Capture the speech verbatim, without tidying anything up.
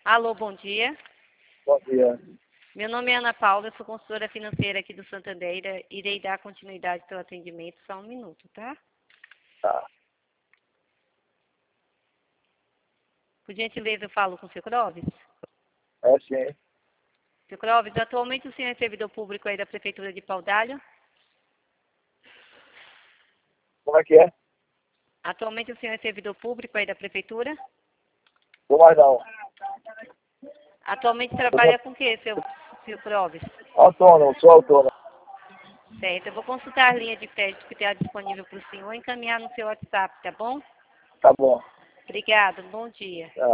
Alô, bom dia. Bom dia. Meu nome é Ana Paula, eu sou consultora financeira aqui do Santander. Irei dar continuidade ao atendimento, só um minuto, tá? Tá. Por gentileza, eu falo com o seu Clóvis. É sim. Seu Clóvis, atualmente o senhor é servidor público aí da Prefeitura de Paudalho? Como é que é? Atualmente o senhor é servidor público aí da Prefeitura? Vou mais não. Atualmente trabalha com o que, seu, seu Clóvis? Autônomo, sou autônomo. Certo, eu vou consultar a linha de crédito que está disponível para o senhor e encaminhar no seu WhatsApp, tá bom? Tá bom. Obrigada, bom dia. Tá.